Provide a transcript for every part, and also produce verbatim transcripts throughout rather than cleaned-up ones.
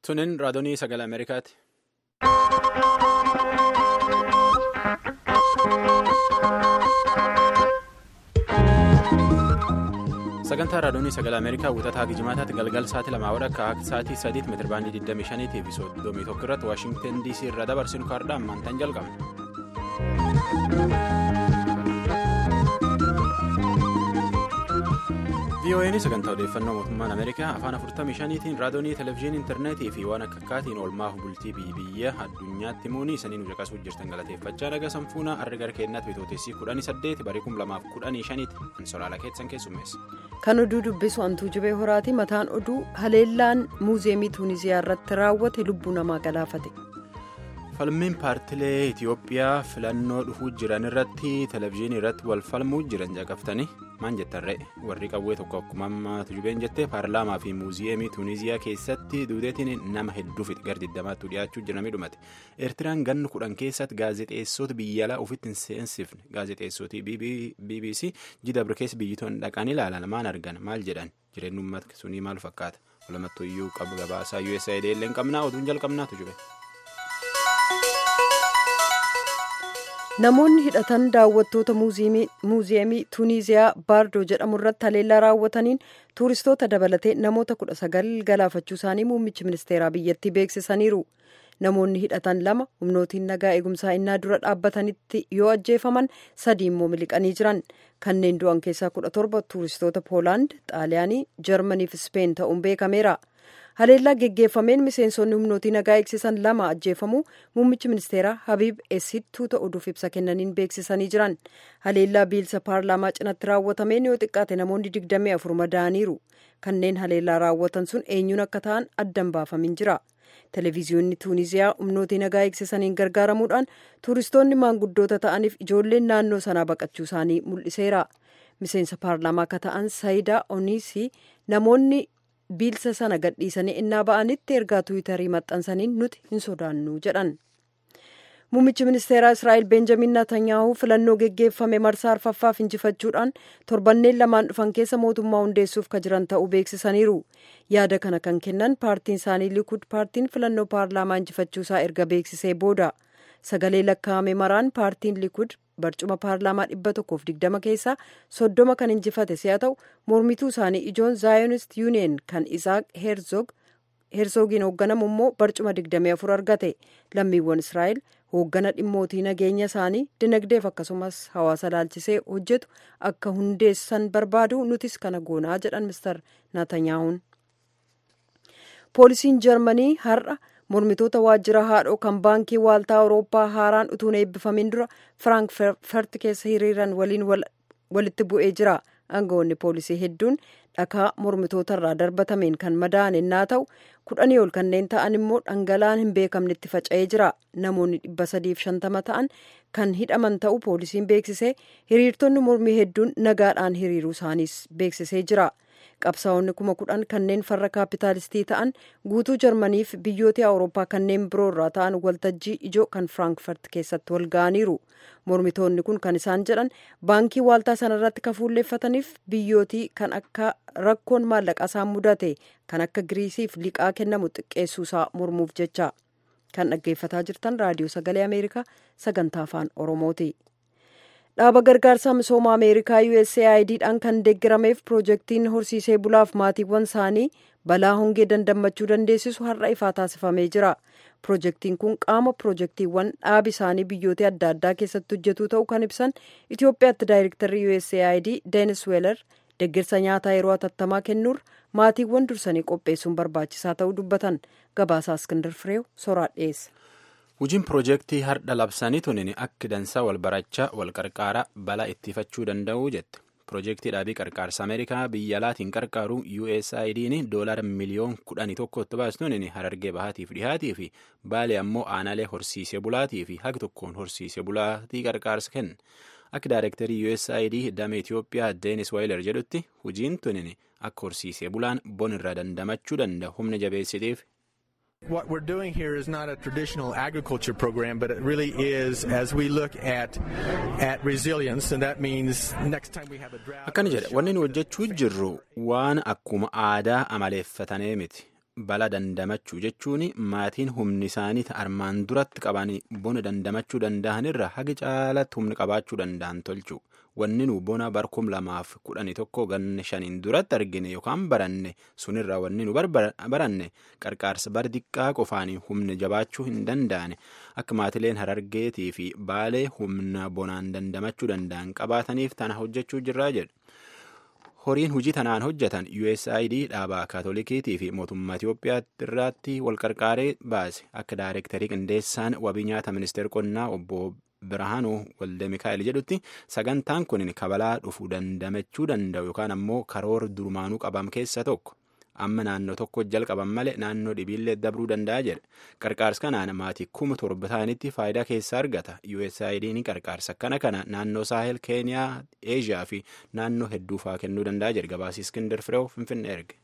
Tunin raadiyoo sagalee Ameerikaati. Sagantaa raadiyoo sagalee Ameerikaa wixataa Gijimaataatti galgal sa'aatii lamaa akka sa'aatii sadiitti meetira baandii digdamii shanii fi soddomii tokko irratti Waashingtan D C irraa dabarsinu kaardhaa ammaantan jalqabna. V O N sagantaa odeeffannoo mootummaan Ameerikaa afaan afurtamii shaniitiin raadiyoo televezyiinii intarneetii fi waan akka akkaatiin oolmaaf bultii biyya addunyaatti muunii saniin hojjaqasuu jirtan galateeffachaa dhaga sanfuunaa argar keennaatti bitootessii kudhanii saddeet barii kum lamaaf kudhanii shaniitti ansolaala keessan keessummeessa. Kan oduu dubbisu Antuu Jibee Horaati. Mataan oduu haleellaan muuzeemii Tuuniziyaa irratti raawwate lubbuu namaa galaafate. Falmiin paartilee Itiyoophiyaa filannoo dhufuu jiran irratti televezyiinii irratti wal falmuu jiran jaqaftanii maan jettarree warri qawwee tokko akkuma ammaa tujubeen jettee paarlaamaa fi muuziyeemii Tuuniziyaa keessatti duudeetiin nama hedduufi gar digdamaatti dhiyaachuu jiran dhumate. Eertiraan ganna kudhan keessatti gaazexeessota biyya alaa ofitti hin seensifne gaazexeessootii B B C jidabri keessa biyyitoonni dhaqan ilaalan maan argan maal jedhan jireenyi uummata sunii maal fakkaata walumattuu iyyuu qabu gabaasaa U S A D illee qabnaa oduun jalqabnaa tujube. Namoonni hidhatan daawwattoota muuziyeemii Tuuniziyaa Baardoo jedhamu irratti haleellaa raawwataniin tuuristoota dabalatee namoota kudha sagal galaafachuu isaanii muummichi ministeeraa biyyattii beeksisaniiru. Namoonni hidhatan lama humnootiin nagaa eegumsaa innaa dura dhaabbatanitti yoo ajjeefaman sadii immoo miliqanii jiran. Kanneen du'an keessaa kudha torba tuuristoota Poolaand, Xaaliyaanii, Jarmanii fi Speen ta'uun beekameera. Haleellaa geggeeffameen miseensonni humnootii nagaa eegsisan lama ajjeefamuu muummichi ministeeraa Habiib Eessiid tuuta oduuf ibsa kennaniin beeksisanii jiran. Haleellaa biilsa paarlaamaa cinatti raawwatameen yoo xiqqaate namoonni digdamii afur madaa'aniiru. Kanneen haleellaa raawwatan sun eenyuun akka ta'an addan baafamin jira. Televezyiyoonni Tuuniziyaa humnootii nagaa eegsisaniin gargaaramuudhaan tuuristoonni maanguddoota ta'aniif ijoolleen naannoo sanaa baqachuu isaanii mul'iseera. Miseensa paarlaamaa akka ta'an Saayidaa Oniisii namoonni biilsa sana gadhiisanii innaa ba'anitti ergaa tuwitarii maxxansaniin nuti hin sodaannu jedhan. Muummichi ministeeraa Israa'el Benjamin Netanyaahuu filannoo geggeeffame marsaa arfaffaaf injifachuudhaan torbanneen lamaan dhufan keessa mootummaa hundeessuuf ka jiran ta'uu beeksisaniiru. Yaada kana kan kennan paartiin isaanii Likud paartiin filannoo paarlaamaa injifachuusaa erga beeksisee booda. Sagalee lakkaa'ame maraan paartiin Likud barcuma paarlaamaa dhibba tokkoof digdama keessaa soddoma kan injifate si'a ta'u mormituu isaanii ijoon zaayonist yuuniyen kan isaaq heerzoogiin hoogganamu immoo barcuma digdamii afur argate. Lammiiwwan Israa'el hooggana dhimmootii nageenya isaanii dinagdeef akkasumas hawaasa laalchisee hojjetu akka hundeessan barbaadu nutis kana goonaa jedhan mister Naatanyaahuun. Poolisiin Jarmanii har'a mormitoota waajjira haadhoo kan baankii waaltaa awurooppaa haaraan utuun eebbifamin dura Firaankfurt keessa hiriiran waliin walitti bu'ee jira. Aangawoonni poolisii hedduun dhakaa mormitoota irraa darbatameen kan madaa'an innaa ta'u kudhanii ol kanneen ta'an immoo dhangala'aan hin beekamnetti faca'ee jira. Namoonni dhibba sadiif shantama ta'an kan hidhaman ta'u poolisiin beeksisee hiriirtonni mormii hedduun nagaadhaan hiriiruu isaaniis beeksisee jira. Qabsaa'onni kuma kudhan kanneen farra kaapitaalistii ta'an guutuu Jarmaniif biyyoota Awurooppaa kanneen biroo irraa ta'an waltajjii ijoo kan Firaankfurt keessatti wal ga'aniiru. Mormitoonni kun kan isaan jedhan baankii waaltaa sanarratti kafuulleeffataniif biyyootii kan akka rakkoon maallaqaa isaan mudate kan akka Giriisiif liqaa kennamu xiqqeessuusaa mormuuf jecha. Kan dhaggeeffataa jirtan raadiyoo sagalee Ameerikaa sagantaa afaan Oromooti. Dhaaba gargaarsa misooma Ameerikaa U S A I D dhaan kan deeggarameef piroojeektiin horsiisee bulaaf maatiiwwan isaanii balaa hongee dandammachuu dandeessisu har'a ifaa taasifamee jira. Piroojeektiin kun qaama piroojeektiiwwan dhaabi isaanii biyyoota adda addaa keessatti hojjetu ta'uu kan ibsan Itoophiyaatti daayirektarri U S A I D Deenis Weeler deeggarsa nyaataa yeroo hatattamaa kennuur maatiiwwan dursanii qopheessuun barbaachisaa ta'uu dubbatan. Gabaasaa Iskindar Fireew soraa dhiyeessa. Hojiin piroojeektii har'a labsanii tunin akka dansaa wal barachaa wal qarqaaraa balaa ittifachuu danda'u jette. Piroojeektii dhaabii qarqaarsa Ameerikaa biyya alaatiin qarqaaru U S A I D'n doolara miliyoon kudhanii tokkotti baastuun Harargee bahaatiif dhihaatii fi Baalee ammoo aanaalee horsiisee bulaatii fi haga tokkoon horsiisee bulaatii qarqaarsa kenna. Akka daayirektarii U S A I D damee Itoophiyaa Deenis Weeler jedhutti hojiin tunin akka horsiisee bulaan bon irraa dandamachuu danda'u humna jabeessiteef. What we're doing here is not a traditional agriculture program, but it really is as we look at at resilience, and that means next time we have a drought. Akkana jedha wanni nu hojjechuu jirru waan akkuma aadaa amaleeffatanii miti. bala dandamachuu jechuun maatiin humni isaanii armaan duratti qabanii bona dandamachuu danda'anirra hagi caalatti humni qabaachuu danda'an tolchu. Wanni nu bona barkum lamaaf kudhanii tokko ganne shaniin duratti argine yookaan baranne sunirraa wanni nu baranne qarqaarsa bar diqqaa qofaanii humna jabaachuu hin danda'ane akka maatileen Harargeetii fi Baalee humna bonaan dandamachuu danda'an qabaataniif tana hojjechuu jirraa jedhu. Horiin hojii tanaan hojjetan U S A I D dhaabaa kaatolikiitii fi mootummaa Itoophiyaa irratti wal qarqaaree baase akka daayirektarii qindeessaan wabii nyaata ministeera qonnaa obbo Birahaanuu Walde Mikaa'el jedhutti sagantaan kun kabalaa dhufuu dandamachuu danda'u yookaan ammoo karoora durumaanuu qabam keessa tokko amma naannoo tokko jalqaban malee naannoo dhibiillee dabruu danda'a jedhe. Qarqaarsa kanaan maatii kuma torba ta'anitti faayidaa keessaa argata. U S A I D qarqaarsa kana kana naannoo Saahel, Keeniyaa, Eeshiyaa fi naannoo hedduu fa'aa kennuu danda'a jedhe. Gabaasii Iskindar Fireew Finfinnee erge.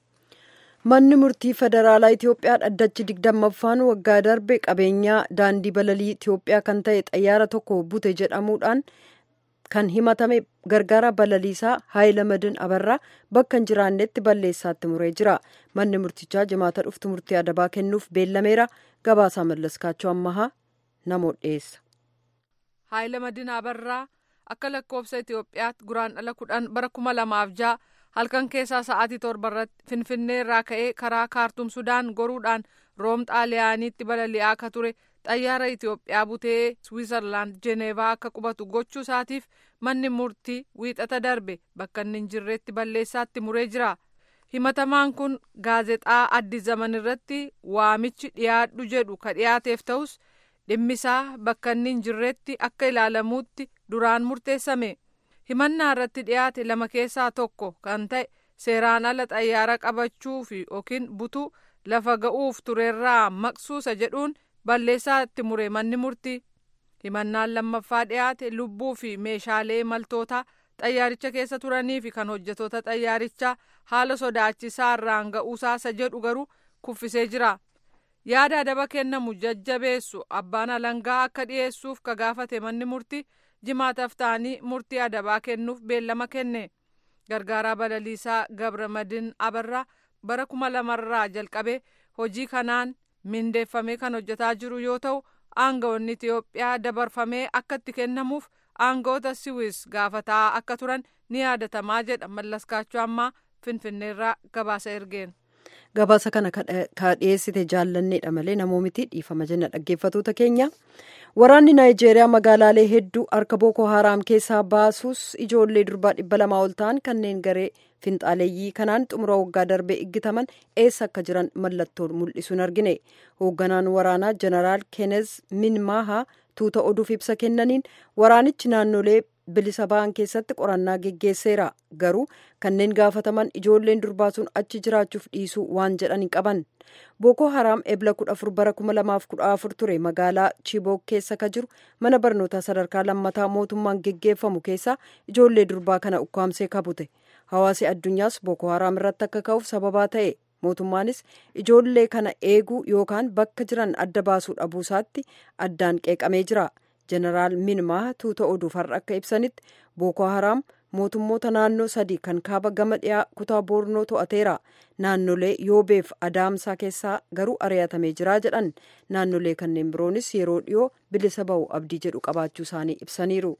Manni murtii federaalaa Itoophiyaa dhaddachi digdammaffaan waggaa darbe qabeenyaa daandii balalii Itoophiyaa kan ta'e xayyaara tokko bute jedhamuudhaan kan himatame gargaara balaliisaa Haayilamadin Abarraa bakka hin jiraannetti balleessaatti muree jira. Manni murtichaa jimaata dhuftu murtii adabaa kennuuf beellameera. Gabaasaa Mallaskaachoo Ammahaa namoota dhiyeessa. Haayilamadin Abarraa akka lakkoofsa Itoophiyaatti guraandhala kudhan bara kuma lamaaf ja'a halkan keessaa sa'aatii torba irratti Finfinnee irraa ka'ee karaa Kaartum Sudaan goruudhaan Room Xaaliyaaniitti balali'aa akka ture xayyaara Itoophiyaa butee Swiizerlaand Jeneevaa akka qubatu gochuu isaatiif manni murtii wiixata darbe bakka inni hin jirreetti balleessaatti muree jira. Himatamaan kun gaazexaa Addis Zaman irratti waamichi dhiyaadhu jedhu ka dhiyaateef ta'us dhimmisaa bakka inni hin jirreetti akka ilaalamuutti duraan murteessame. Himannaa irratti dhiyaate lama keessaa tokko kan ta'e seeraan ala xayyaara qabachuu fi yookiin butuu lafa ga'uuf turerraa maqsuusa jedhuun balleessaa itti mure manni murtii. Himannaan lammaffaa dhiyaate lubbuu fi meeshaalee maltoota xayyaaricha keessa turanii fi kan hojjetoota xayyaarichaa haala sodaachisaa irraan ga'uusaasa jedhu garuu kuffisee jira. Yaada adaba kennamu jajjabeessu abbaan alangaa akka dhiyeessuuf ka gaafate manni murtii jimaataaf ta'anii murtii adabaa kennuuf beellama kenne. Gargaaraa balaliisaa Gabramadin Abarraa bara kuma lamarraa jalqabee hojii kanaan mindeeffamee kan hojjetaa jiru yoo ta'u aangawoonni Itoophiyaa dabarfamee akka itti kennamuuf aangawoota Siwiis gaafataa akka turan ni yaadatamaa jedha Mallaskaachoo Ammaa Finfinneerraa gabaasa ergeen. Gabaasa kana ka dhiyeessite jaallanneedha malee namoomiti dhiifama jenna dhaggeeffatoota keenya. Waraanni Naayijeeriyaa magaalaalee hedduu harka Booko Haraam keessaa baasuus ijoollee durbaa dhibba lamaa ol ta'an kanneen garee finxaaleeyyii kanaan xumura waggaa darbee iggitaman eessa akka jiran mallattoon mul'isuun argine. Hoogganaan waraanaa Jeneraal Keenez Minmaahaa tuuta oduuf ibsa kennaniin waraanichi naannolee bilisa ba'an keessatti qorannaa geggeesseera. Garuu kanneen gaafataman ijoolleen durbaa sun achi jiraachuuf dhiisuu waan jedhan hin qaban. Booko Haraam ebla kudha afur bara kuma lamaaf kudha afur ture magaalaa Chibook keessa ka jiru mana barnootaa sadarkaa lammataa mootummaan geggeeffamu keessaa ijoollee durbaa kana ukkaamsee kabute. Hawaasi addunyaas Booko Haraam irratti akka ka'uuf sababaa ta'e. Mootummaanis ijoollee kana eeguu yookaan bakka jiran adda baasuu dhabuusaatti addaan qeeqamee jira. Jeneraal Minmaa tuuta oduuf har'a akka ibsanitti Booko Haraam mootummoota naannoo sadii kan kaaba gama dhiyaa kutaa Boornoo to'ateera. Naannolee Yoobeef Adaamsaa keessaa garuu ari'atamee jira jedhan. Naannolee kanneen biroonis yeroo dhiyoo bilisa ba'u abdii jedhu qabaachuu isaanii ibsaniiru.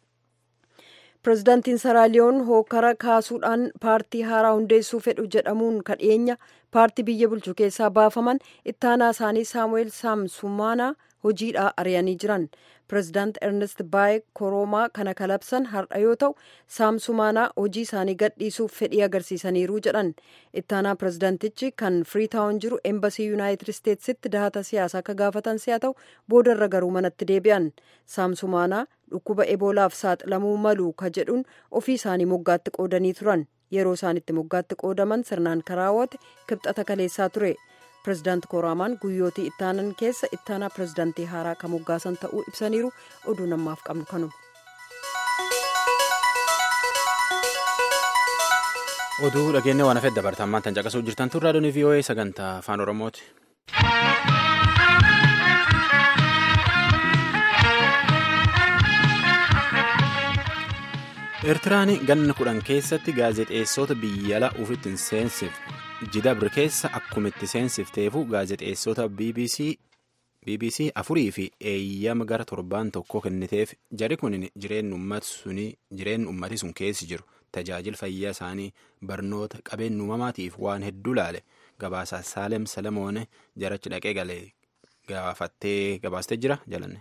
Pireezidaantiin Saraaliyoon hookara kaasuudhaan paartii haaraa hundeessuu fedhu jedhamuun kadheenya paartii biyya bulchu keessaa baafaman ittaanaa isaanii Saamu'eel Saamsumaanaa hojiidhaa ari'anii jiran. Pireezidaant Ernest Baay Koroomaa kana kalabsan har'a yoo ta'u Saamsumaanaa hojii isaanii gadhiisuuf fedhii agarsiisaniiru jedhan. Ittaanaa pireezidaantichi kan Firiitaawun jiru Eembasii Yuunaayitid Isteetsitti dahata siyaasaa akka gaafatan si'a ta'u boodarra garuu manatti deebi'an. Saamsumaanaa dhukkuba eboolaaf saaxilamuu malu ka jedhuun ofii isaanii moggaatti qoodanii turan. Yeroo isaanitti moggaatti qoodaman sirnaan karaawwate kibxata kaleessaa ture. Pireezidaanti Koroomaan guyyootii ittaanan keessa ittaanaa pireezidaantii haaraa kan moggaasan ta'uu ibsaniiru. Oduu namaaf qabnu kanuma. Oduu dhageenya waan hafeef dabartammaan tan caqasuu jirtan tun raadiyoon V O A sagantaa afaan Oromooti. Eertiraan ganna kudhan keessatti gaazexeessota biyya alaa ofitti hin seensifne jidabri keessa akkuma itti seensifteefu gaazexeessota B B C B B C afurii fi eeyyama gara torbaan tokko kenniteef jari kun jireenyi ummati sun keessi jiru tajaajila fayyaa isaanii barnoota qabeenya uumamaatiif waan hedduu laale gabaasaa Saalem Salamoone jarachi dhaqee galee gaafattee gabaastee jira jalanne.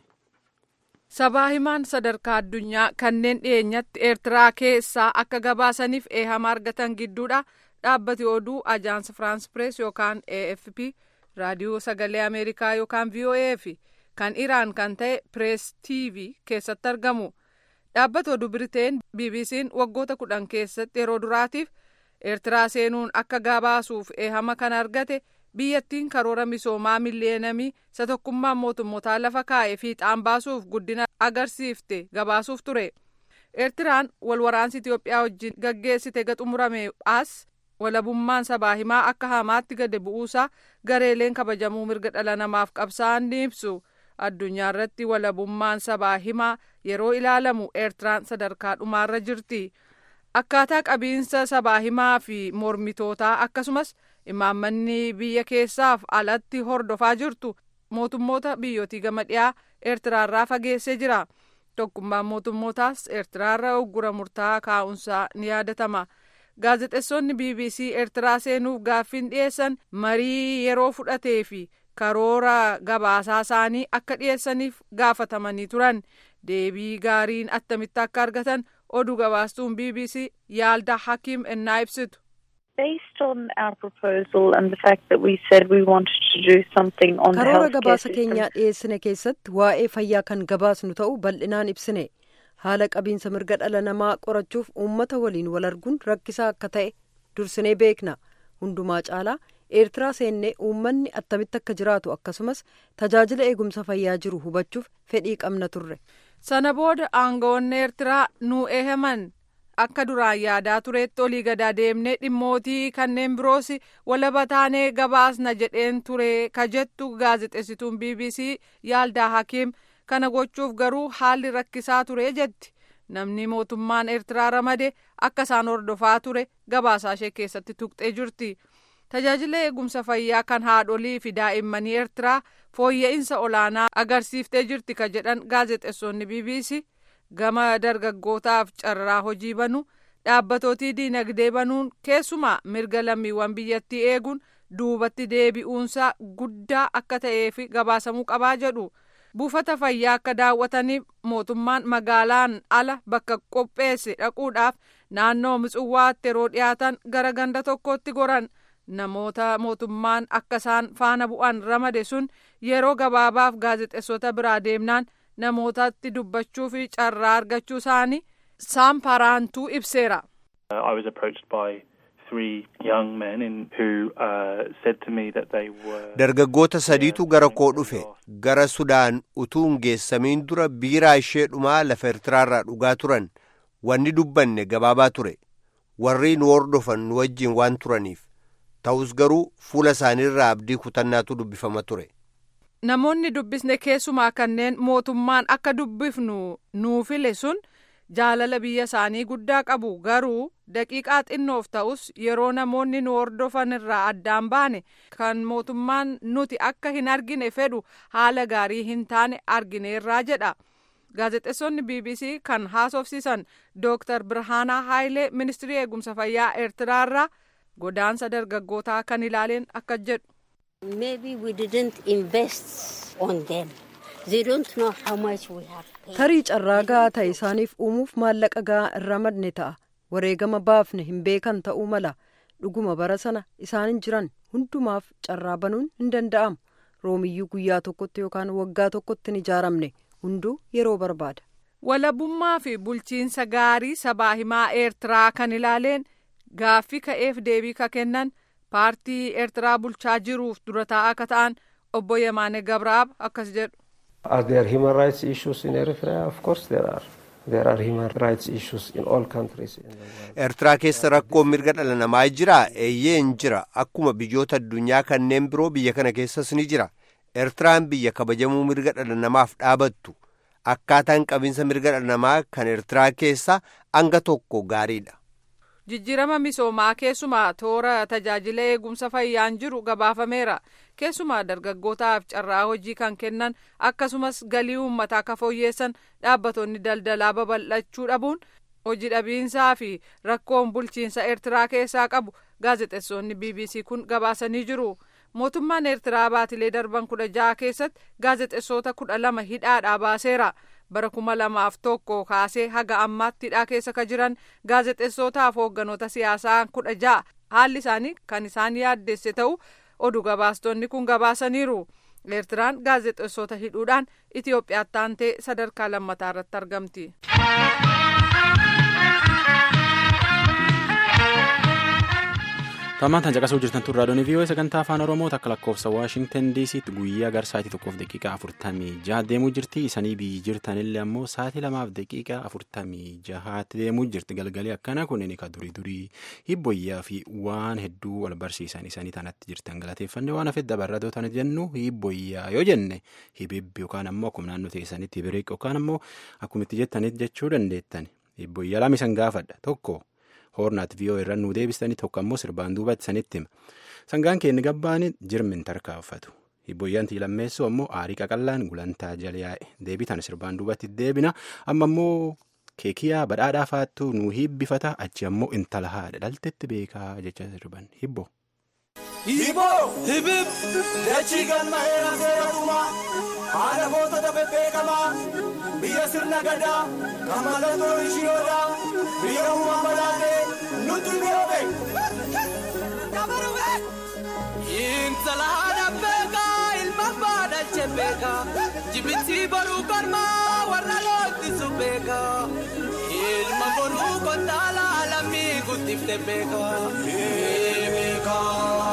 Sabaa himaan sadarkaa addunyaa kanneen dhiyeenyatti Eertiraa keessaa akka gabaasaniif eehama argatan gidduudha dhaabbati oduu Ajaans Firaans Pirees yookaan A F P. raadiyoo sagalee Ameerikaa yookaan V O A fi kan Iraan kan ta'e Pirees T V keessatti argamu. Dhaabbata oduu Biriteen B B C'n waggoota kudhan keessatti yeroo duraatiif Eertiraa seenuun akka gabaasuuf eehama kan argate biyyattiin karoora misoomaa miliyeenamii isa tokkummaan mootummootaa lafa kaa'ee fiixaan baasuuf guddina agarsiifte gabaasuuf ture. Eertiraan walwaraansi Itoophiyaa wajjin gaggeessite gaxumurame as walabummaan sabaa himaa akka hamaatti gadi bu'uusaa gareeleen kabajamuu mirga dhala namaaf qabsaa'an ni ibsu. Addunyaa irratti walabummaan sabaa himaa yeroo ilaalamu Eertiraan sadarkaa dhumaarra jirti. Akkaataa qabiinsa sabaa himaa fi mormitootaa akkasumas imaammanni biyya keessaaf alatti hordofaa jirtu mootummoota biyyootii gama dhiyaa Eertiraarraa fageessee jira. Tokkummaan mootummootaas Eertiraarra uggura murtaa'aa kaa'uunsaa ni yaadatama. Gaazexeessonni B B C Eertiraa seenuuf gaaffiin dhiyeessan marii yeroo fudhatee fi karoora gabaasaa isaanii akka dhiyeessaniif gaafatamanii turan. Deebii gaariin attamitti akka argatan oduu gabaastuun B B C Yaalda Hakiim ennaa ibsitu. Based on our proposal and the fact that we said we wanted to do something on the healthcare karoora gabaasa keenyaa dhiyeessine keessatti waa'ee fayyaa kan gabaasnu ta'u bal'inaan ibsine. Haala qabiinsa mirga dhala namaa qorachuuf uummata waliin wal arguun rakkisaa akka ta'e dursinee beekna. Hundumaa caalaa Eertiraa seennee uummanni attamitti akka jiraatu akkasumas tajaajila eegumsa fayyaa jiru hubachuuf fedhii qabna turre. Sana booda aangawoonni Eertiraa nuu eehaman akka duraan yaadaa tureetti olii gadaa deemnee dhimmootii kanneen biroos walaba taanee gabaasna jedheen ture ka jettu gaazexeessituun B B C Yaaldaa Hakiim. Kana gochuuf garuu haalli rakkisaa ture jetti. Namni mootummaan Eertiraa ramade akka isaan hordofaa ture gabaasaa ishee keessatti tuqxee jirti. Tajaajila eegumsa fayyaa kan haadholii fi daa'immanii Eertiraa fooyya'insa olaanaa agarsiiftee jirti ka jedhan gaazexeessonni B B C gama dargaggootaaf carraa hojii banuu dhaabbatotii diinagdee banuun keessumaa mirga lammiiwwan biyyattii eeguun duubatti deebi'uunsaa guddaa akka ta'eef gabaasamuu qabaa jedhu. Buufata fayyaa akka daawwataniif mootummaan magaalaan ala bakka qopheesse dhaquudhaaf naannoo Mitswaatti yeroo dhiyaatan gara ganda tokkotti goran. Namoota mootummaan akka isaan faana bu'an ramade sun yeroo gabaabaaf gaazexeessota biraa deemnaan namootatti dubbachuu fi carraa argachuu isaanii Saam Paraantuu ibseera. I was approached by three young men in who uh, said to me that they were dargaggoota sadiitu gara koo dhufe gara Sudaan utuun geessamiin dura biiraa ishee dhumaa lafa Eertiraarraa dhugaa turan wanni dubbanne gabaabaa ture warri nu hordofan nu wajjin waan turaniif ta'us garuu fuula isaaniirraa abdii kutannaatu dubbifama ture. Namoonni dubbisne keessumaa kanneen mootummaan akka dubbifnu nuu file sun jaalala biyya isaanii guddaa qabu garuu daqiiqaa xinnoof ta'us yeroo namoonni nu hordofan irraa addaan baane kan mootummaan nuti akka hin argine fedhu haala gaarii hin taane argineerraa jedha. Gaazexeessonni B B C kan haasofsiisan Dooktar Birhaanaa Haayilee ministirii eegumsa fayyaa Eertiraarraa godaansa dargaggootaa kan ilaaleen akka jedhu. Maybe we didn't invest on them. They don't know how much we have paid. Tarii carraa gahaa ta'e isaaniif uumuuf maallaqa gahaa irra madne ta'a. Wareegama baafne hin beekan ta'uu mala. Dhuguma bara sana isaanin jiran hundumaaf carraa banuun hin danda'amu. Roomiyyuu guyyaa tokkotti yookaan waggaa tokkotti hin ijaaramne hunduu yeroo barbaada. Walabummaa fi bulchiinsa gaarii sabaa himaa Eertiraa kan ilaaleen gaaffii ka'eef deebii ka kennan paartii Eertiraa bulchaa jiruuf dura taa'aa akka ta'an obbo Yemaane Gabraab akkas jedhu. Are there human rights issues in Eritrea? Of course there are. There are human rights issues in all countries in the world. Eertiraa keessa rakkoon mirga dhala namaa jira, eeyyee hin jira. Akkuma biyyoota addunyaa kanneen biroo biyya kana keessas ni jira. Eertiraan biyya kabajamuu mirga dhala namaaf dhaabattu. Akkaataan qabiinsa mirga dhala namaa kan Eertiraa keessa hanga tokko gaariidha. jijjiirama misoomaa keessumaa toora tajaajila eegumsa fayyaan jiru gabaafameera. Keessumaa dargaggootaaf carraa hojii kan kennan akkasumas galii uummataa akka fooyyeessan dhaabbatonni daldalaa babal'achuu dhabuun hojii dhabiinsaa fi rakkoon bulchiinsa Eertiraa keessaa qabu gaazexeessonni B B C kun gabaasanii jiru. Mootummaan Eertiraa baatilee darban kudha jaha keessatti gaazexeessota kudha lama hidhaadhaa baaseera. Bara kuma lamaaf tokko kaasee haga ammaatti hidhaa keessa ka jiran gaazexeessotaaf hoogganoota siyaasaa kudha jaha haalli isaanii kan isaan yaaddesse ta'u oduu gabaastonni kun gabaasaniiru. Eertiraan gaazexeessota hidhuudhaan Itoophiyaatti aantee sadarkaa lammataa irratti argamti. Tammaan tan caqasuu jirtan tun raadiyoon V O A sagantaa afaan Oromoo takka lakkoofsa Waashingtan D C guyyaa gara sa'aatii tokkoof daqiiqaa afurtamii jaha deemuu jirti. Isanii biyyi jirtanillee ammoo sa'aatii lamaaf daqiiqaa afurtamii jahaatti deemuu jirti. Galgalee akkana kunneen ka durii durii hibboyyaa fi waan hedduu wal barsiisan isanii tanatti jirtan galateeffanne waan hafeef dabarratoo tana jennu hibboyyaa yoo jenne hibibbi yookaan ammoo akkuma naannoo teessanitti hibiriq yookaan ammoo akkuma itti jettanitti jechuu dandeettan. Hibboyyaa lama isan gaafadha tokko. Hoornaat V O A irra nuu deebistanii tokko ammoo sirbaan duubatti sanitti hima. Sangaan keenya gabbaanii jirmin tarkaanfatu. Hibboyyaan lammeessoo ammoo aarii qaqallaan gulantaa jala yaa'e. Deebitan sirbaan duubatti deebina. Amma ammoo keekiyaa badhaadhaa faattuu nuu hibbifata achi ammoo intala haadha dhaltetti beekaa jecha sirban hibbo. Hibbo hibib dachii galma heera seeratumaa haala gootota bebbeekamaa biyya sirna gadaa kamalatoo ishiyoodhaa biyya uumaa balaatee nuti biroobe. Intala haadha beekaa ilma baadhache beekaa jibitii boruu kormaa warra loottisu beekaa ilma boruu kontaalaa lammii guddifte beekaa beekaa.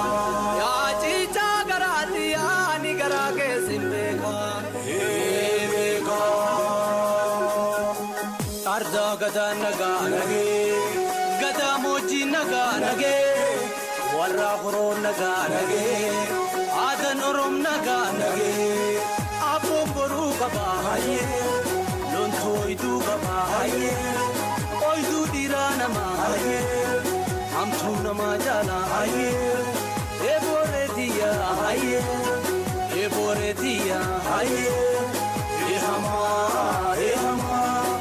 Arda gada naga nage, gada moji naga nage, warra khoro naga nage, adan orom naga nage, apo boru kaba haye, lonto idu kaba haye, oidu dira nama haye, amtu nama jana haye, ebore diya haye, ebore diya haye, ehama ehama.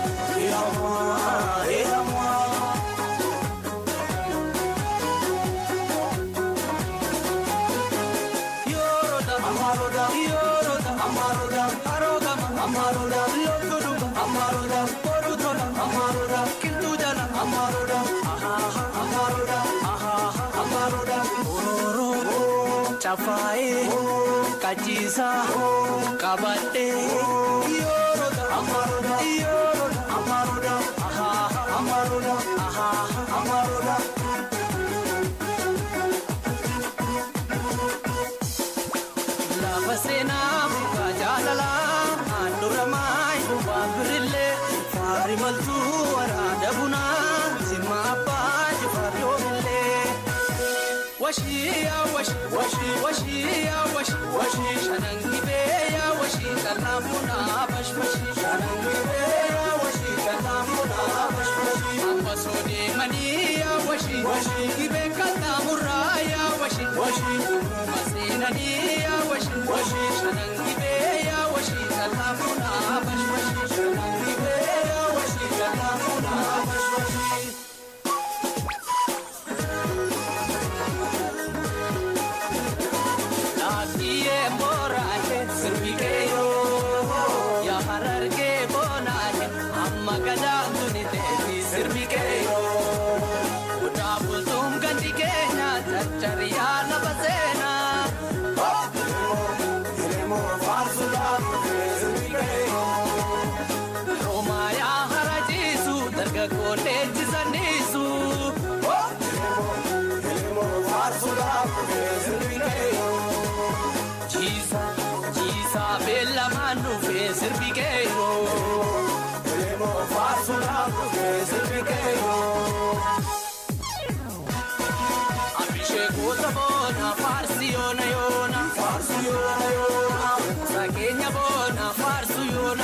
Chafai, kachisa, kabate, yoroda, amaroda, yoroda, amaroda, aha, amaroda, aha, amaroda. La pasena, buka jalala, anduramai, buka brille, fari maltu, arada buna, sima apa, jifari omile. Washi ya washi, washi washi ya washi, washi shanangi be ya washi kalamuna bash bashi shanangi be ya washi kalamuna bash bashi ambasodi mani ya washi, washi ibe kalamura ya washi, washi masinani ya washi, washi shanangi be ya washi kalamuna bash bashi shanangi be ya washi kalamuna bash bashi.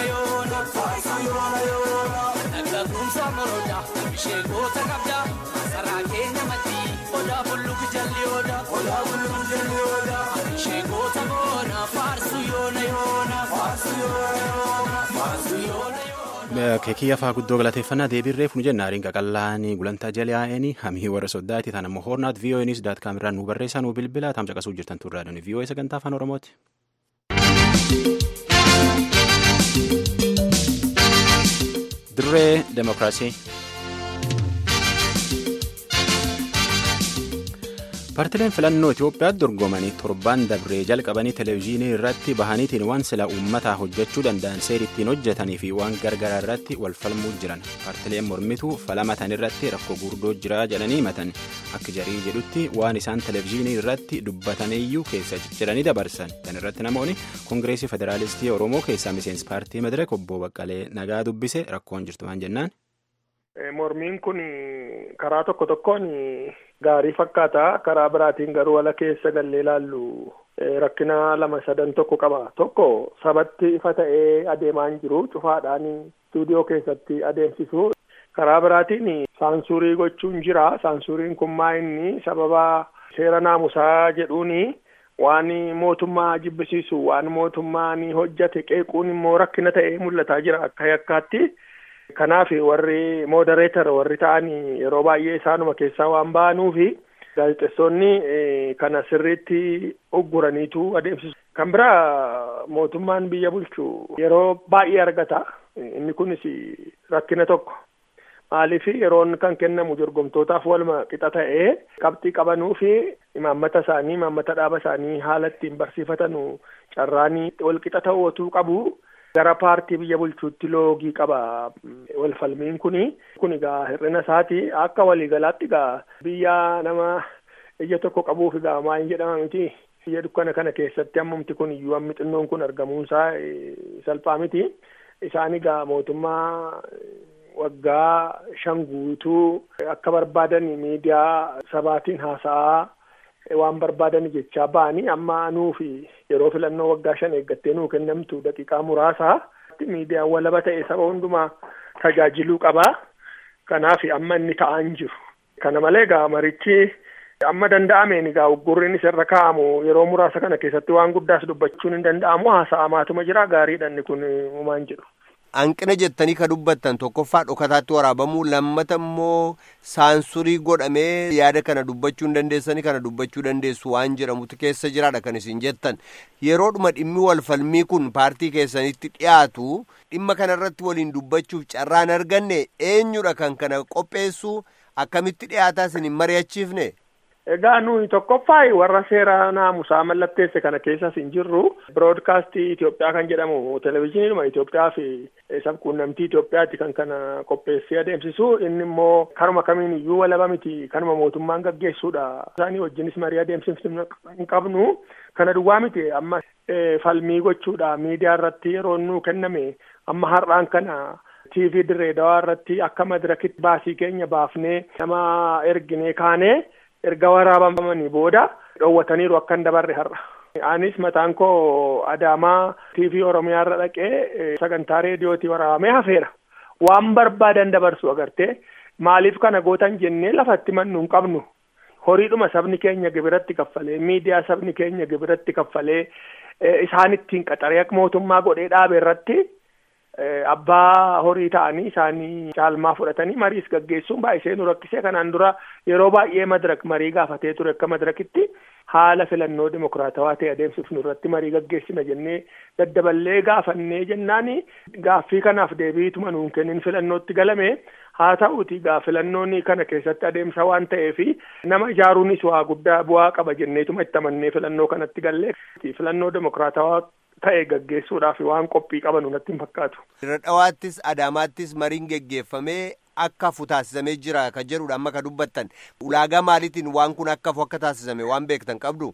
Shego takabda karaa keenya matii odaa bulluku jalli odaa odaa bulluku jalli odaa ishee goota boona faarsu yoona yoona faarsu yoona yoona faarsu yoona yoona. Keekii afaa guddoo galateeffannaa deebiirree funu jenna hariin qaqallaanii gulantaa jali'aa'anii hamii warra soddaati tan ammoo hoornaat vii'oo'eenis daat kaamiraan nu barreessaa nu bilbilaa taam caqasuu jirtan turraadhaan vii'oo'ee sagantaa afaan oromooti. Dirree Demokiraasii. Paartileen filannoo Itoophiyaatti dorgomanii torbaan dabree jalqabanii televezyiinii irratti bahaniitiin waan sila uummataa hojjechuu danda'an seera ittiin hojjetanii fi waan gargaraa irratti wal falmuu jiran. Paartileen mormituu falamatan irratti rakkoo guddoo jira jedhanii himatan. Akka jarii jedhutti waan isaan televezyiinii irratti dubbataniyyuu keessa jiranii dabarsan. Kan irratti namoonni Koongireesii Federaalistii Oromoo keessaa miseensi paartii Madireek obbo Baqqalee Nagaa dubbise rakkoon jirtu waan jennaan. Mormiin kun karaa tokko tokkoon gaarii fakkaata. Karaa biraatiin garuu wala keessa gallee ilaallu rakkina lama sadan tokko qaba. Tokko sabatti ifa ta'ee adeemaa hin jiru. Cufaadhaan istuudiyoo keessatti adeemsisu. Karaa biraatiin saansuurii gochuun jira. Saansuuriin kun maa inni sababa seera naamusaa jedhuuni waan mootummaa jibbisiisu waan mootummaan hojjate qeequun immoo rakkina ta'ee mul'ataa jira akka yakkaatti. Kanaaf warri modereetar warri ta'anii yeroo baay'ee isaanuma keessaa waan ba'anuufi gaazexeessonni kana sirriitti ugguraniitu adeemsisu. Kan biraa mootummaan biyya bulchu yeroo baay'ee argata. Inni kunis rakkina tokko. Maaliif yeroon kan kennamu dorgomtootaaf waluma qixa ta'ee qabxii qabanuufi imaammata isaanii imaammata dhaaba isaanii haala ittiin barsiifatanu carraanii wal qixa ta'uu qabu. Gara paartii biyya bulchuutti loogii qaba wal falmiin kuni. Kun egaa hir'ina isaati akka waliigalaatti egaa biyya nama ija tokko qabuuf egaa maal jedhama miti. Biyya dukkana kana keessatti ammumti kun iyyuu ammi xinnoon kun argamuunsaa salphaa miti. Isaan egaa mootummaa waggaa shan guutuu akka barbaadan miidiyaa sabaatiin haasa'aa waan barbaadan jechaa ba'anii amma nuufi yeroo filannoo waggaa shan eeggattee nuu kennamtu daqiiqaa muraasaa miidiyaan walaba ta'e saba hundumaa tajaajiluu qabaa. Kanaaf amma inni ta'aa hin jiru. Kana malee egaa marichi amma danda'ameen egaa uggurriin irra kaa'amu yeroo muraasa kana keessatti waan guddaas dubbachuun hin danda'amu. Haasa'amaatuma jira gaariidha inni kun uumaan jedhu. Hanqina jettanii ka dubbattan tokkoffaa dhokataatti waraabamuu lammata immoo saansurii godhamee yaada kana dubbachuu hin dandeessanii kana dubbachuu dandeessu waan jedhamutu keessa jiraadha kan isin jettan. Yeroodhuma dhimmi wal falmii kun paartii keessanitti dhiyaatu dhimma kanarratti waliin dubbachuuf carraan arganne eenyudha kan kana qopheessu akkamitti dhiyaataa isin hin mari'achiifne? Egaa nuyi tokkoffaa warra seera naamusaa mallatteesse kana keessas hin jirru. Biroodkaastii Itoophiyaa kan jedhamu televezyiiniidhuma Itoophiyaa fi sabquunnamtii Itoophiyaatti kan kana qopheessee adeemsisu. Inni immoo karuma kamiin iyyuu walaba miti kanuma mootummaan gaggeessuudha. Isaanii wajjinis marii adeemsifnu hin qabnu. Kana duwwaa miti amma falmii gochuudha miidiyaa irratti yeroo nuu kenname amma har'aan kana T V Dirree Dawaa irratti akka madirakitti baasii keenya baafnee nama erginee kaanee erga waraabamanii booda dhoowwataniiru akka hin dabarre har'a. Anis mataan koo Adaamaa T V Oromiyaa irra dhaqee sagantaa reediyootii waraabamee hafeera. Waan barbaadan dabarsu agartee maaliif kana gootan jennee lafatti mannu hin qabnu. Horiidhuma sabni keenya gibiratti kaffalee miidiyaa sabni keenya gibiratti kaffalee isaan ittiin qaxaree akka mootummaa godhee dhaabe irratti abbaa horii ta'anii isaanii caalmaa fudhatanii mariis gaggeessuun baay'isee nu rakkisee. Kanaan dura yeroo baay'ee madirak marii gaafatee ture akka madirakitti haala filannoo dimokiraatawaa ta'e adeemsifnu irratti marii gaggeessina jennee daddaballee gaafannee jennaani gaaffii kanaaf deebiituma nuun kennin filannootti galame. Haa ta'uuti gaa filannoon kana keessatti adeemsa waan ta'eefi nama ijaaruunis waa guddaa bu'aa qaba jenneetuma itti amannee filannoo kanatti gallee filannoo dimokiraatawaa ta'e gaggeessuudhaaf waan qophii qabanu natti hin fakkaatu. Dirree Dhawaattis Adaamaattis mariin geggeeffamee akka hafu taasisamee jira kan jedhudha amma ka dubbattan. Ulaagaa maaliitiin waan kun akka hafu akka taasisame waan beektan qabdu?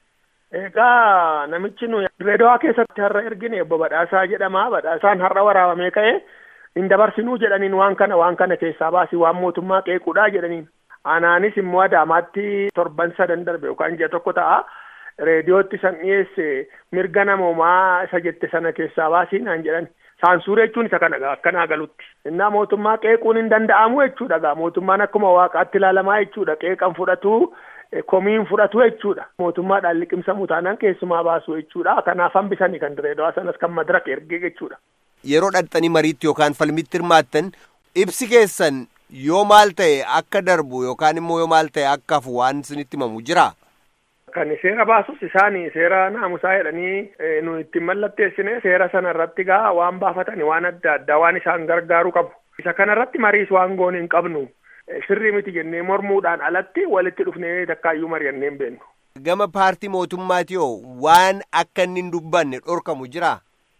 Egaa namichi nuyi Dirree Dhawaa keessatti har'a ergine obbo Badhaasaa jedhama. Badhaasaan har'a waraabamee ka'ee hin dabarsinuu jedhaniin waan kana waan kana keessaa baasii waan mootummaa qeequudhaa jedhaniin. Anaanis immoo Adaamaatti torban sadan darbe yookaan ji'a tokko ta'a. Reediyootti san dhiyeesse mirga namoomaa isa jette sana keessaa baasii naan jedhan. saansuura jechuun isa kana akkanaa galutti. Innaa mootummaa qeequun hin danda'amu jechuudha. Mootummaan akkuma waaqaatti ilaalamaa jechuudha. Qeeqan fudhatu, komiin fudhatu jechuudha. Mootummaadhaan liqimsamuu taanaan keessumaa baasu jechuudha. Kanaaf hambisanii kan Direedawaa sanas kan Madiraka ergee jechuudha. Yeroo dhaqxanii mariitti yookaan falmitti hirmaattan ibsi keessan yoo maal ta'e akka darbu yookaan immoo yoo maal ta'e akka hafu waan isinitti himamu jira? Kan seera baasus isaanii seera naamusaa jedhanii nu ittiin mallatteessine seera sana irratti gaa waan baafatani waan adda addaa waan isaan gargaaru qabu. Isa kanarratti mariis waan goone hin qabnu. Sirrii miti jennee mormuudhaan alatti walitti dhufnee takkaayyuu mari'annee hin beeknu. Gama paartii mootummaati hoo waan akka inni hin dubbanne dhorkamu jira?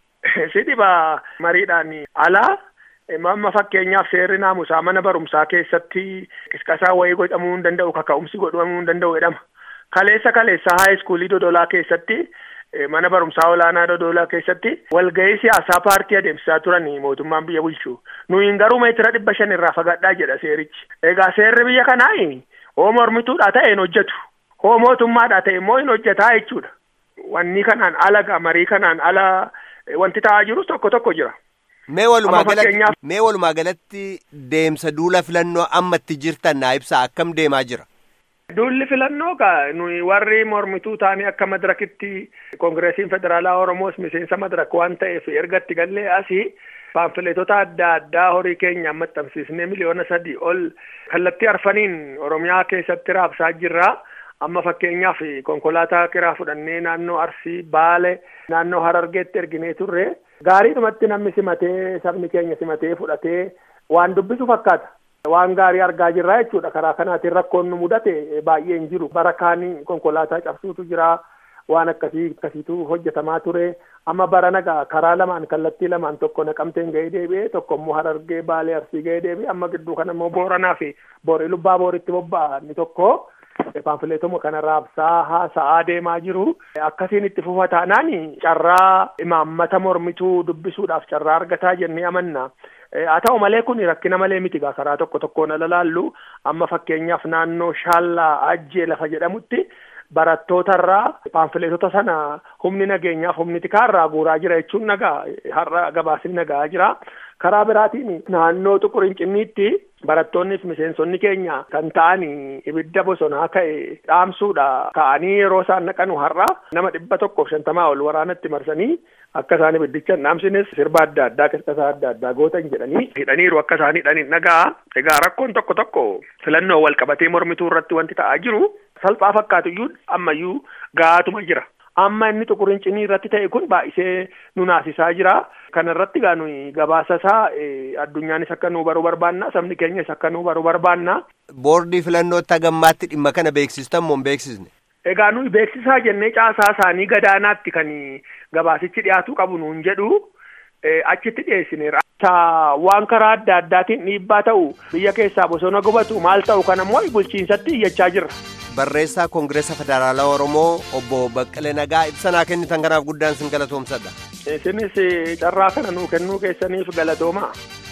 Sidhiba mariidhaan alaa amma fakkeenyaaf seerri naamusaa mana barumsaa keessatti qisqasaa wayii godhamuu hin danda'u, kaka'umsi godhamuu hin danda'u jedhama. Kaleessa kaleessa haayiskuulii Dodolaa keessatti mana barumsaa olaanaa Dodolaa keessatti walgahii siyaasaa paartii adeemsisaa turanii mootummaan biyya bulchuu. Nuyin garuu meetira dhibba shan irraa fagaadhaa jedha seerichi. Egaa seerri biyya kanaa hoo mormituudhaa ta'e hin hojjetu. Hoo mootummaadhaa ta'e immoo hin hojjetaa jechuudha. Wanni kanaan ala marii kanaan ala wanti ta'aa jirus tokko tokko jira. Mee walumaa galatti mee walumaa galatti deemsa duula filannoo ammatti jirtan naa ibsaa akkam deemaa jira? Duulli filannoo kaa nuyi warri mormituu taanii akka Madirakitti Koongireesiin Federaalaa Oromoos miseensa Madirak waan ta'eef ergatti gallee asii paamfileetota adda addaa horii keenya maxxansiisnee miliyoona sadii ol kallattii arfaniin Oromiyaa keessatti raabsaa jirra. Amma fakkeenyaaf konkolaataa kiraa fudhannee naannoo Arsii, Baale, naannoo Harargeetti erginee turre. Gaariidhumatti namni simatee sabni keenya simatee fudhatee waan dubbisu fakkaata. Waan gaarii argaa jirra jechuudha. Karaa kanaatiin rakkoon nu mudate baay'ee hin jiru. Bara kaanii konkolaataa cabsuutu jira. Waan akkasii akkasiitu hojjetamaa ture. Amma bara nagaa karaa lamaan kallattii lamaan tokko Naqamteen ga'ee deebi'ee tokko immoo Harargee Baalee Arsii ga'ee deebi'ee amma gidduu kana immoo Booranaa fi Boorii Lubbaa Booritti bobba'aa inni tokko. Paamfileetuma kana raabsaa haasa'aa deemaa jiru. Akkasiin itti fufa taanaan carraa imaammata mormituu dubbisuudhaaf carraa argataa jennee amanna. Haa ta'u malee kun rakkina malee miti gaa karaa tokko tokkoon ala laallu. Amma fakkeenyaaf naannoo Shaallaa Ajjee lafa jedhamutti barattootarraa paamfileetota sana humni nageenyaaf humni tikaarraa guuraa jira jechuun nagaa har'a gabaasni nagaa jira. Karaa biraatiin naannoo Xuqurincinniitti barattoonnis miseensonni keenya kan ta'anii ibidda bosonaa ka'e dhaamsuudha ka'anii yeroo isaan naqanu har'a nama dhibba tokkoof shantamaa ol waraanatti marsanii akka isaan ibiddicha dhaamsines sirba adda addaa qisqasaa adda addaa gootan jedhanii hidhaniiru akka isaan hidhaniin nagaa. Egaa rakkoon tokko tokko filannoo wal qabatee mormituu irratti wanti ta'aa jiru salphaa fakkaatuyyuu ammayyuu gaatuma jira. Amma inni Xuqurincinii irratti ta'e kun baay'isee nu naasisaa jira. Kana irratti gaa nuyi gabaasa isaa addunyaanis akka nu baruu barbaanna, sabni keenyas akka nu baruu barbaanna. Boordii filannootti hagammaatti dhimma kana beeksistan moo hin beeksisne? Egaa nuyi beeksisaa jennee caasaa isaanii gadaanaatti kan gabaasichi dhiyaatuu qabu nuun jedhu achitti dhiyeessineera. Waan karaa adda addaatiin dhiibbaa ta'u biyya keessaa bosona gubatu maal ta'u kana immoo bulchiinsatti iyyachaa jirra. Barreessaa Koongireesa Federaalaa Oromoo obbo Baqqalee Nagaa ibsa naa kennitan kanaaf guddaan sin galatoomsadha. Isinis carraa kana nuu kennuu keessaniif galatoomaa.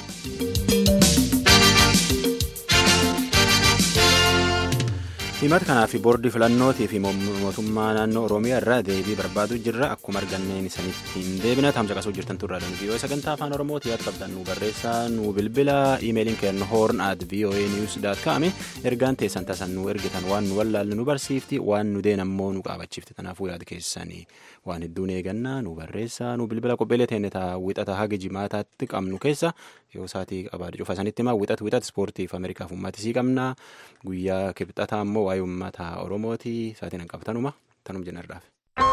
himata kanaa fi boordii filannootii fi mootummaa naannoo Oromiyaa irraa deebii barbaaduu jirra. Akkuma arganneen isanitti hin deebina tamsa qasuu jirtan turraa danuu V O A sagantaa afaan Oromooti yaad qabdan nu barreessaa nu bilbila iimeeliin kennu horn at v o a news dot com ergaan teessan tasan nu ergitan waan nu wallaallu nu barsiifti waan nu deen ammoo nu qaabachiifti kanaafuu yaad keessanii waan hedduun eegannaa nu barreessaa nu bilbila qopheelee teenne taa wixata haga jimaataatti qabnu keessa yoo isaatii qabaadha cufa sanitti himaa wixat wixat ispoortiif Ameerikaaf uummatisii qabna guyyaa kibxataa ammoo waa'ee uummata Oromooti isaatiin hin qabtanuma tanum jennarraaf.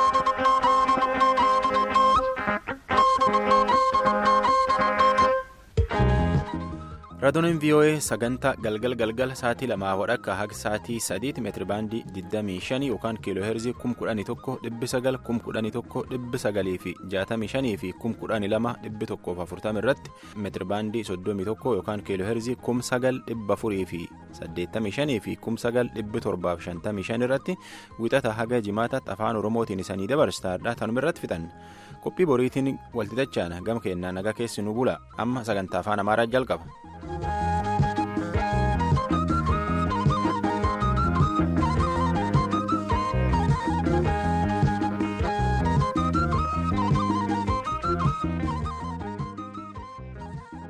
Raadiyoonin V O A sagantaa galgal galgal sa'aatii lamaa wadhakka haga sa'aatii sadiitti meetiri baandii digdamii shanii yookaan kiiloo heerzii kum kudhanii tokko dhibbi sagal kum kudhanii tokko dhibbi sagalii fi jaatamii shanii fi kum kudhanii lama dhibbi tokkoof afurtama irratti meetiri baandii soddomii tokko yookaan kiiloo heerzii kum sagal dhibba afurii fi saddeettamii shanii fi kum sagal dhibbi torbaaf shantamii shan irratti wixata haga jimaataatti afaan Oromootiin isanii dabarsaadha tanuma irratti fixan. Qophii boriitiin walti dachaan gama kennaa nagaa keessi nu bula amma sagantaa afaan Amaaraa jalqaba.